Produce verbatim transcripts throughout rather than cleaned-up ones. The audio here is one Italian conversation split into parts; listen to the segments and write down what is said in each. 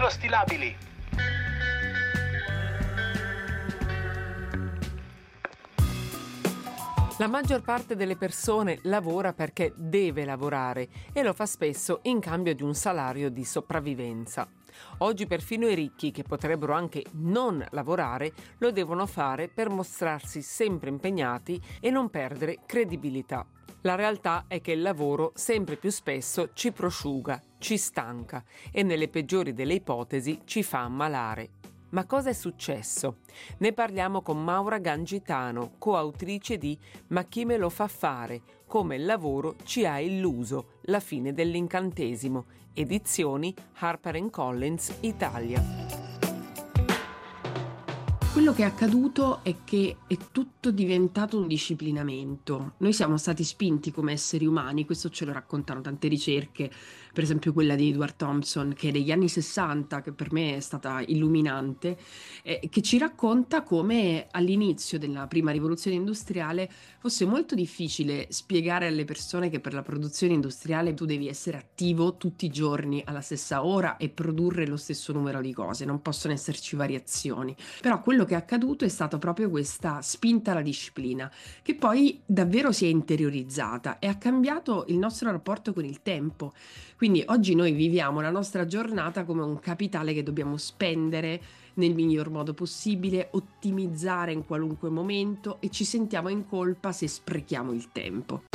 microstilabili. La maggior parte delle persone lavora perché deve lavorare e lo fa spesso in cambio di un salario di sopravvivenza. Oggi perfino i ricchi, che potrebbero anche non lavorare, lo devono fare per mostrarsi sempre impegnati e non perdere credibilità. La realtà è che il lavoro sempre più spesso ci prosciuga, ci stanca e nelle peggiori delle ipotesi ci fa ammalare. Ma cosa è successo? Ne parliamo con Maura Gangitano, coautrice di Ma chi me lo fa fare? Come il lavoro ci ha illuso, la fine dell'incantesimo. Edizioni Harper and Collins Italia. Quello che è accaduto è che è tutto diventato un disciplinamento. Noi siamo stati spinti come esseri umani, questo ce lo raccontano tante ricerche, per esempio quella di Edward Thompson, che è degli anni sessanta, che per me è stata illuminante, eh, che ci racconta come all'inizio della prima rivoluzione industriale fosse molto difficile spiegare alle persone che per la produzione industriale tu devi essere attivo tutti i giorni alla stessa ora e produrre lo stesso numero di cose, non possono esserci variazioni. Però quello che è accaduto è stata proprio questa spinta alla disciplina, che poi davvero si è interiorizzata e ha cambiato il nostro rapporto con il tempo. Quindi oggi noi viviamo la nostra giornata come un capitale che dobbiamo spendere nel miglior modo possibile, ottimizzare in qualunque momento e ci sentiamo in colpa se sprechiamo il tempo.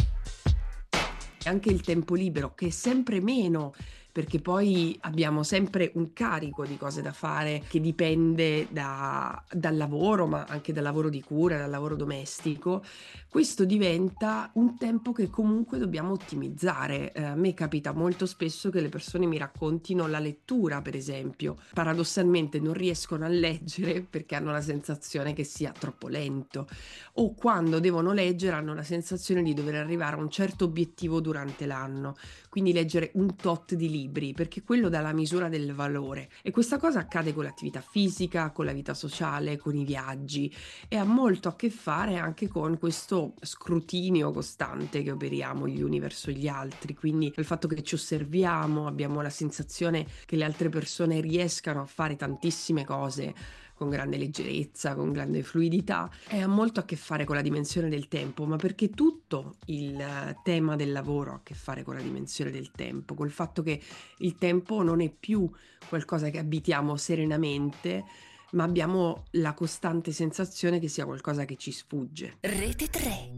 Anche il tempo libero, che è sempre meno, perché poi abbiamo sempre un carico di cose da fare che dipende da, dal lavoro, ma anche dal lavoro di cura, dal lavoro domestico. Questo diventa un tempo che comunque dobbiamo ottimizzare. Eh, a me capita molto spesso che le persone mi raccontino la lettura, per esempio. Paradossalmente non riescono a leggere perché hanno la sensazione che sia troppo lento, o quando devono leggere hanno la sensazione di dover arrivare a un certo obiettivo durante l'anno, quindi leggere un tot di libri, perché quello dà la misura del valore. E questa cosa accade con l'attività fisica, con la vita sociale, con i viaggi, e ha molto a che fare anche con questo scrutinio costante che operiamo gli uni verso gli altri, quindi il fatto che ci osserviamo, abbiamo la sensazione che le altre persone riescano a fare tantissime cose con grande leggerezza, con grande fluidità, e ha molto a che fare con la dimensione del tempo, ma perché tutto il tema del lavoro ha a che fare con la dimensione del tempo, col fatto che il tempo non è più qualcosa che abitiamo serenamente, ma abbiamo la costante sensazione che sia qualcosa che ci sfugge. Rete tre.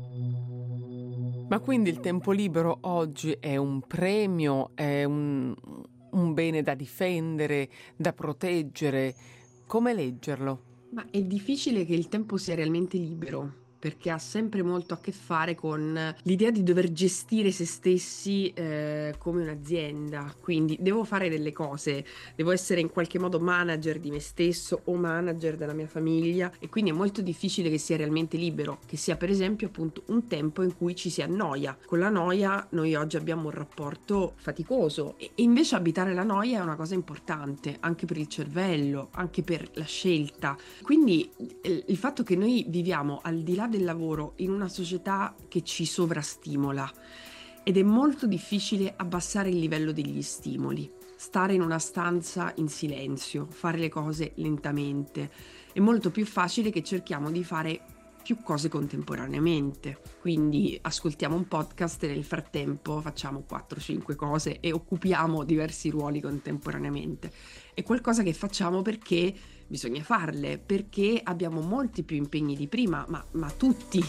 Ma quindi il tempo libero oggi è un premio, è un, un bene da difendere, da proteggere? Come leggerlo? Ma è difficile che il tempo sia realmente libero, perché ha sempre molto a che fare con l'idea di dover gestire se stessi eh, come un'azienda. Quindi devo fare delle cose, devo essere in qualche modo manager di me stesso o manager della mia famiglia, e quindi è molto difficile che sia realmente libero, che sia per esempio appunto un tempo in cui ci si annoia. Con la noia noi oggi abbiamo un rapporto faticoso, e invece abitare la noia è una cosa importante anche per il cervello, anche per la scelta. Quindi il fatto che noi viviamo al di là del lavoro in una società che ci sovrastimola, ed è molto difficile abbassare il livello degli stimoli, stare in una stanza in silenzio, fare le cose lentamente. È molto più facile che cerchiamo di fare più cose contemporaneamente, quindi ascoltiamo un podcast e nel frattempo facciamo quattro cinque cose e occupiamo diversi ruoli contemporaneamente. È qualcosa che facciamo perché bisogna farle, perché abbiamo molti più impegni di prima, ma, ma tutti.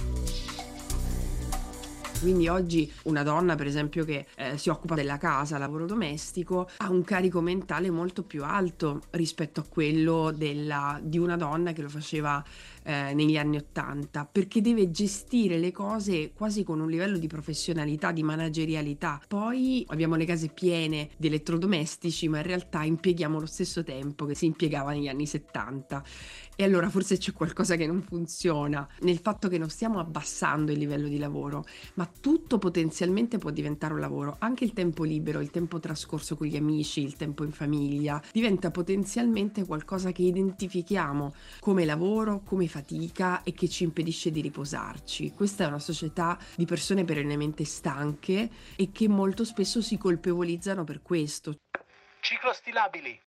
Quindi oggi una donna, per esempio, che eh, si occupa della casa, lavoro domestico, ha un carico mentale molto più alto rispetto a quello della, di una donna che lo faceva eh, negli anni Ottanta, perché deve gestire le cose quasi con un livello di professionalità, di managerialità. Poi abbiamo le case piene di elettrodomestici, ma in realtà impieghiamo lo stesso tempo che si impiegava negli anni settanta. E allora forse c'è qualcosa che non funziona nel fatto che non stiamo abbassando il livello di lavoro, ma tutto potenzialmente può diventare un lavoro. Anche il tempo libero, il tempo trascorso con gli amici, il tempo in famiglia diventa potenzialmente qualcosa che identifichiamo come lavoro, come fatica, e che ci impedisce di riposarci. Questa è una società di persone perennemente stanche e che molto spesso si colpevolizzano per questo. Ciclostilabili.